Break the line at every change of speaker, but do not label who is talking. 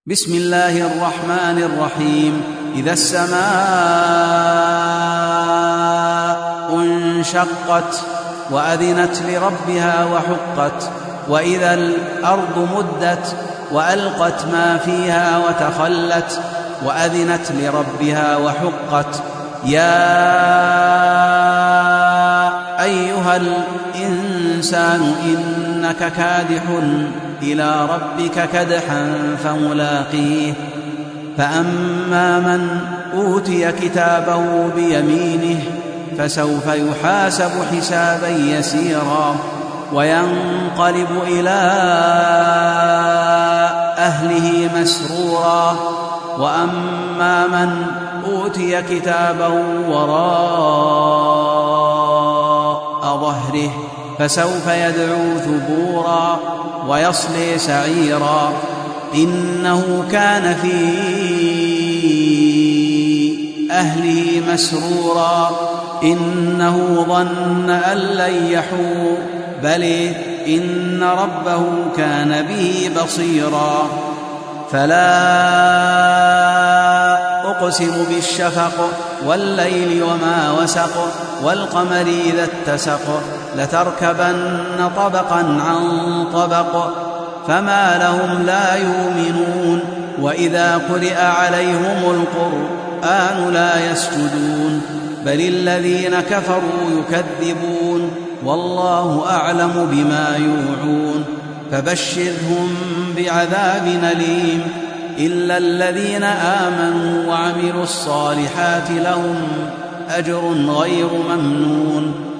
بسم الله الرحمن الرحيم. إذا السماء انشقت وأذنت لربها وحقت، وإذا الأرض مدت وألقت ما فيها وتخلت وأذنت لربها وحقت. يا أيها الإنسان إنك كادح إلى ربك كدحا فملاقيه. فأما من أوتي كتابه بيمينه فسوف يحاسب حسابا يسيرا وينقلب إلى أهله مسرورا. وأما من أوتي كتابه وراء ظهره فسوف يدعو ثبورا ويصلي سعيرا. إنه كان في أهله مسرورا. إنه ظن أن لن يحور، بل إن ربه كان به بصيرا. فلا أقسم بالشفق والليل وما وسق والقمر إذا اتسق لتركبن طبقا عن طبق فما لهم لا يؤمنون. وإذا قرئ عليهم القرآن لا يسجدون، بل الذين كفروا يكذبون والله أعلم بما يوعون. فبشرهم بعذاب أليم إلا الذين آمنوا وعملوا الصالحات لهم أجر غير ممنون.